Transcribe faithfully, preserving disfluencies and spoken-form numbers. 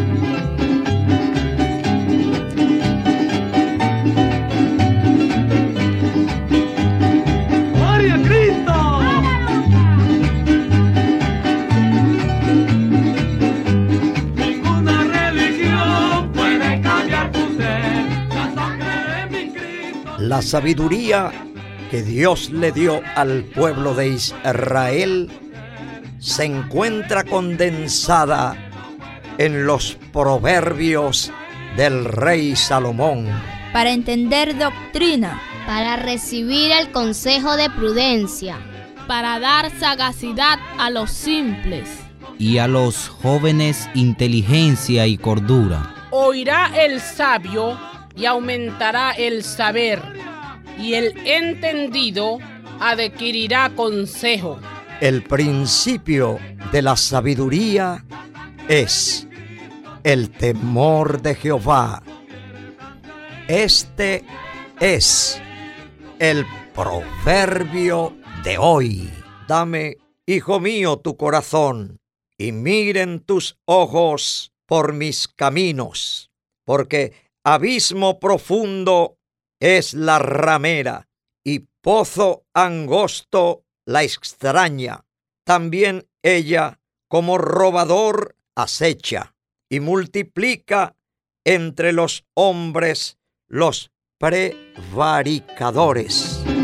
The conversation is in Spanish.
La sabiduría que Dios le dio al pueblo de Israel se encuentra condensada en los proverbios del rey Salomón. Para entender doctrina, para recibir el consejo de prudencia, para dar sagacidad a los simples, y a los jóvenes inteligencia y cordura. Oirá el sabio y aumentará el saber, y el entendido adquirirá consejo. El principio de la sabiduría es el temor de Jehová. Este es el proverbio de hoy. Dame, hijo mío, tu corazón, y miren tus ojos por mis caminos, porque abismo profundo es la ramera, y pozo angosto la extraña. También ella, como robador, acecha, y multiplica entre los hombres los prevaricadores.